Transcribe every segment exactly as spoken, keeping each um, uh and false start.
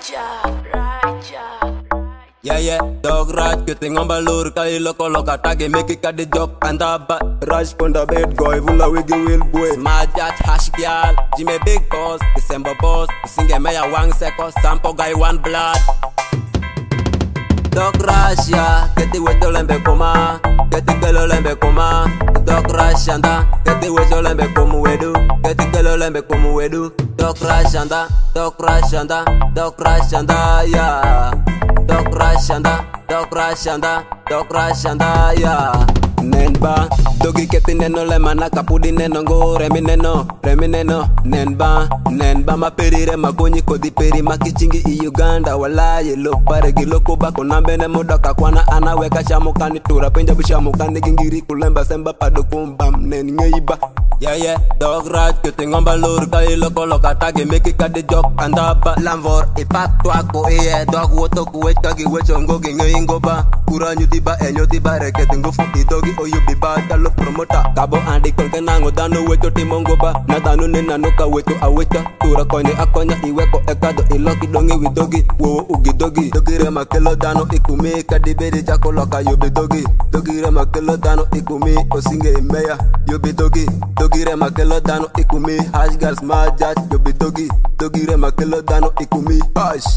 Raja, Raja. Yeah, yeah, dog Raj, getting on balur, kali loko loka tagi, make it the job, and the bat. Raj pon the bed, boy, vula wiggy will boy. Smart jat, hash girl, Jimmy big boss, December boss, sing a maya wang seko, sampo guy one blood. Dog Raj, yeah, get the weto lembe koma, get the gelo lembe koma. Dog Raj anda, get the weto lembe komu wedu, get the gelo lembe komu wedu. Dog Raj anda, dog Raj anda, dog Raj anda, yeah. Dog Rashanda, Dog Rashanda, Dog Rashanda, yeah. Nenba, dogi keti neno le mana kapudi neno go remi neno, remi neno, nenba, nenba ma perire magonyi kodi peri makichingi i Uganda wala yelo pare giloko bako nambe ne mudoka kwana anaweka shamukani tura penja bishamukani gingiri kulemba semba padokumbam nen ngeiba. Yeah, yeah, dog Raj, kete ngomba lur kai loko loka tagi meki kadi jok andaba lamvor ipak tuako iye dog woto kuwet kagi wecho ngogi ngeingoba kura nyutiba enyotiba rekete ngofu idogi oyubi bata lo promota kabo andi kolke nango dano wecho timongoba na dano nena noka wecho awecha tura konye akonya iweko ekado iloki dongi widogi wo ugi dogi dogi rema kelo dano ikumi kadi bedi jako loka yubi dogi dogi rema kelo dano ikumi osinge imeya yubi dogi Dogire makelo dano ikumi hash girls majat yobi dogi dogire makelo dano ikumi hash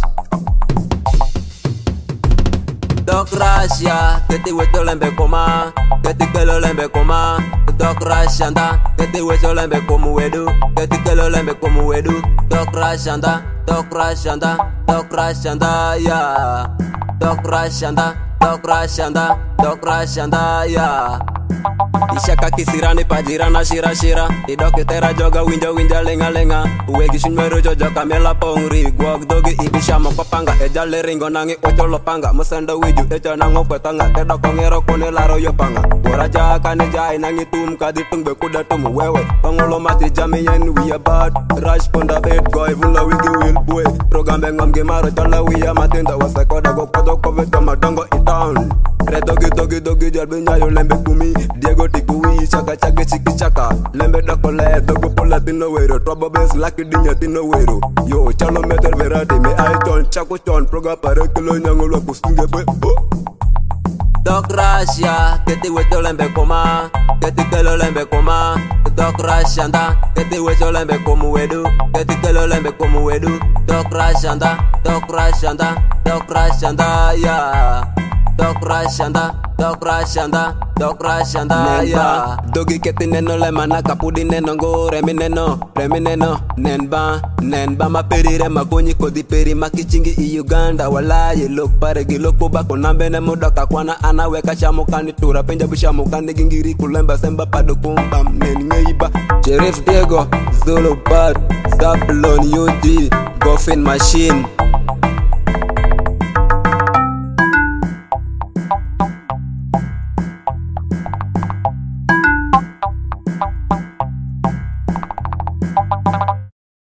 Dog Russia keti weto lembe koma keti kelo lembe koma Dog Russia anda keti weto lembe komu wedu keti kelo lembe komu wedu Dog Russia anda Dog Russia anda Dog Russia anda yeah Dog Russia anda Dog Russia anda Dog Russia anda yeah Ishaka kisirani pajirana shira shira Idoki tera joga winja winja lenga lenga Uwegi shunmero jojo kamela pongri Guag dogi ibisha mokopanga Ejale ringo nangi ocho lopanga Musenda wiju echa nango kwetanga Teda kongero kone laro yopanga Waraja kane jai nangi tum kaditung bekuda tumu wewe Pangulo mati jami yen we are bad Rush ponda bed goy vula wigi will boy Progambe ngam gemaro chala we are matinda Wasekoda go kodo koveto madongo itown Re dogi dogi dogi jarbe nyayo lembe kumi Diego tikuwi chaka chaka chiki chaka Lembe dakole dogo pola tino wero Trouble base laki dinya tino wero Yo chalo meter verati me I ton chako chon Proga pare kilo nyangolo kusinge bwe Dog Russia keti weto lembe koma Keti kelo lembe koma Dog Russia anda keti weto lembe komu wedu Keti kelo lembe komu wedu Dog Russia anda Dog Russia anda Dog Russia anda yeah Dog Russia anda Dog Russia anda Dog Russia anda yeah Dogi keti neno le mana kapudi neno go remi neno Remi neno Nenba Nenba ma perire magonyi kodi peri makichingi i Uganda wala yelo pare giloko bako nambe ne mudoka kwana anaweka shamukani tura penja bishamukani gingiri kulemba semba padokumbam nen ngeiba Sheriff Diego Zulu Bad Zablon U D Goffin Machine